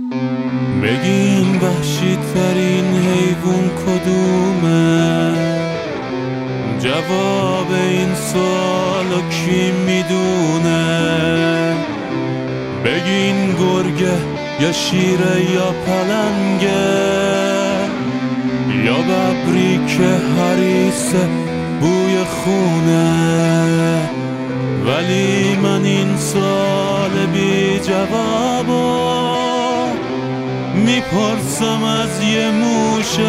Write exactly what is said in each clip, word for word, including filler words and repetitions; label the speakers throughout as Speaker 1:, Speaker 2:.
Speaker 1: بگین وحشی ترین حیوان کدومه؟ جواب این سوالو کی میدونه؟ بگین گرگه یا شیره یا پلنگه یا ببری که حریصه بوی خونه. ولی من این سوال بی جوابو میپرسم از یه موش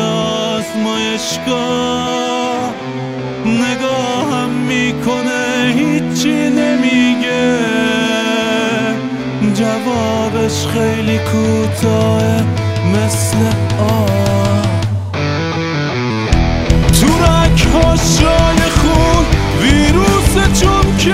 Speaker 1: آزمایشگاه. نگاهم میکنه هیچی نمیگه، جوابش خیلی کوتاه مثل آه. تورک هاشای خون ویروس چون که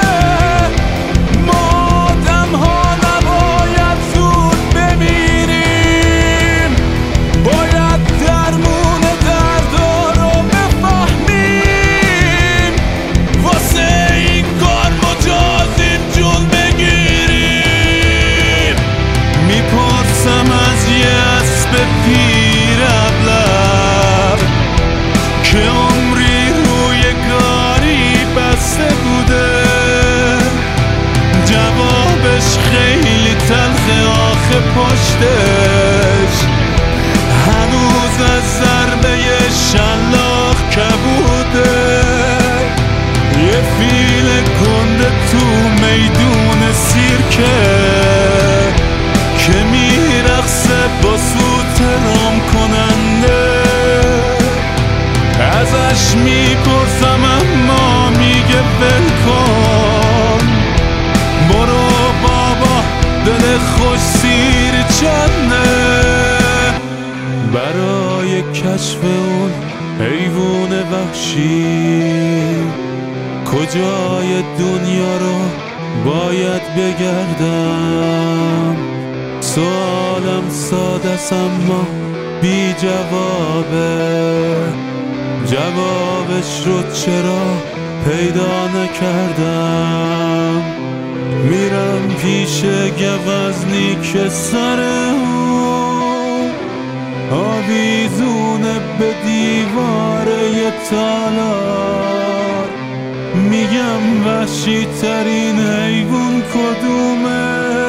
Speaker 1: خیلی تلخه آخه پشتش هنوز از ضربه شلاق کبوده. یه فیل گنده تو میدون سیرکه که میرقصه با سوت رام کننده. ازش میپرسم اما میگه ول کن، برو بابا دل خوش سیر چنده. برای کشف اون حیوان وحشی کجای دنیا رو باید بگردم؟ سوالم ساده است اما بی جوابه، جوابش رو چرا پیدا نکردم؟ میرم پیش گوزنی که سر اون آویزونه به دیوار یه تالار. میگم وحشی ترین حیوان کدومه؟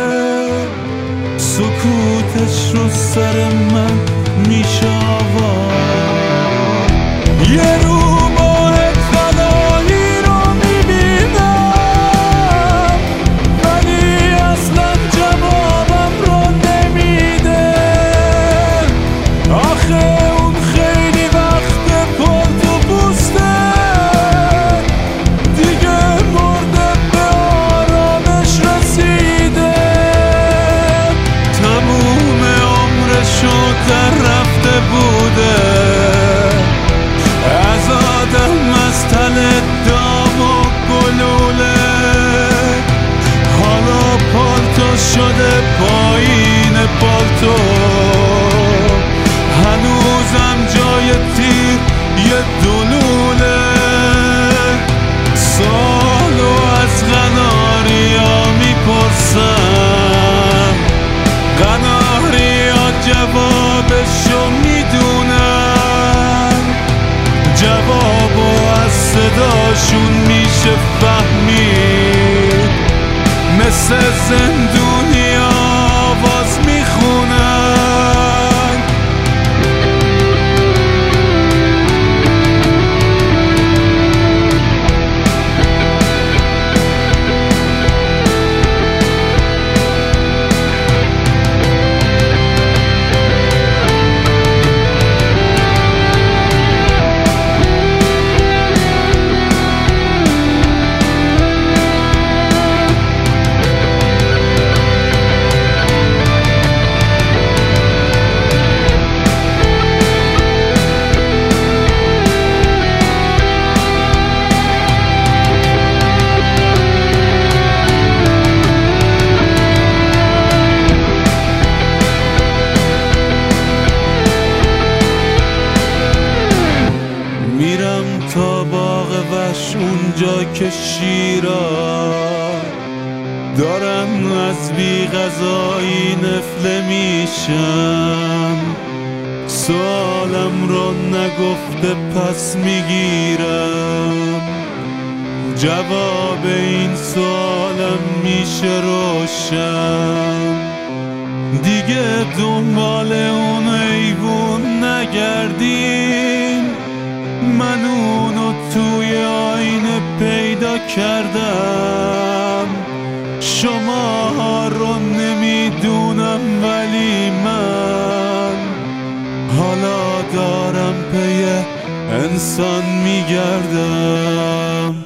Speaker 1: سکوتش رو سر من میشه آوار. یه روباه طلایی رو میبینم ولی اصلا جوابم رو نمیده. آخه اون خیلی وقت پرت و پوسته دیگه مرده به آرامش رسیده. تموم عمرشو در رفته بوده، از آدم از تل دام و گلوله. حالا پالتو شده پایین پالتو، هنوزم جای تیر یه دلوله. سالو از قناریا میپرسم، قناریا جوابشو میدونن. جوابو از صداشون میشه فهمید، مثل زندونی آواز میخونن. اونجا که شیرا دارن از بی غذایی نفله میشم، سوالم رو نگفته پس میگیرم، جواب این سوالم میشه روشن. دیگه دنبال اون ایوون نگردین، من اونو توی آینه پیدا کردم. شما رو نمیدونم ولی من حالا دارم پی انسان میگردم.